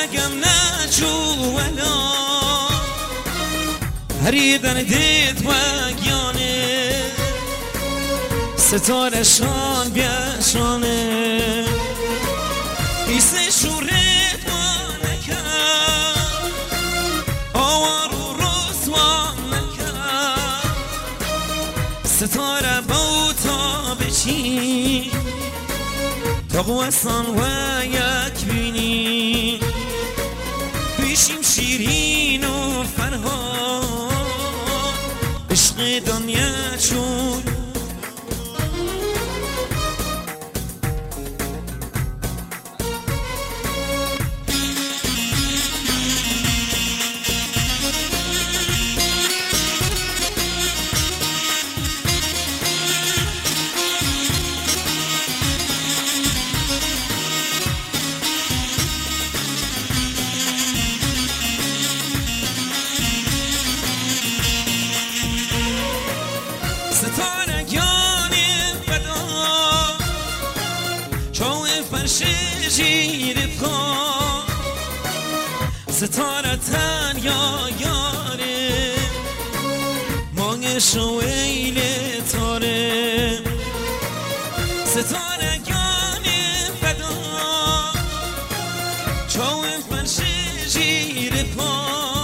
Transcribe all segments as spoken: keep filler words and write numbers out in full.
نگم نجولا هری دردت و گیانه ستاره شان بیشانه ایسه شورت ما نکرد آوارو رسوا نکرد ستاره بوتا بچی تا قوستان و یک بینی بیشیم شیرین و فرهاد عشق دنیا چون ستارگان فدا چون فرش جیر پا ستاره تنیا یاره مانگش و ایل تاره ستارگان فدا چون فرش جیر پا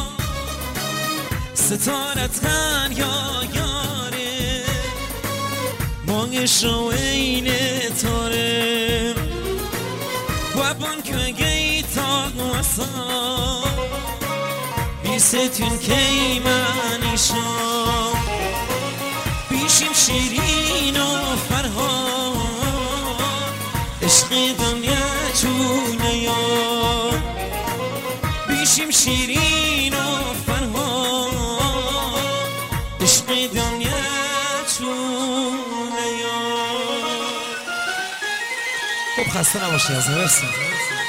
ستاره تنیا یاره مانگش و این تاره و بان که تا واسا بیستون که منیشا بیشیم شیرین و فرهاد عشق دنیا چونه یا بیشیم شیرین و فرهاد عشق دنیا چونه یا. خب خسته نباشی از مرسی.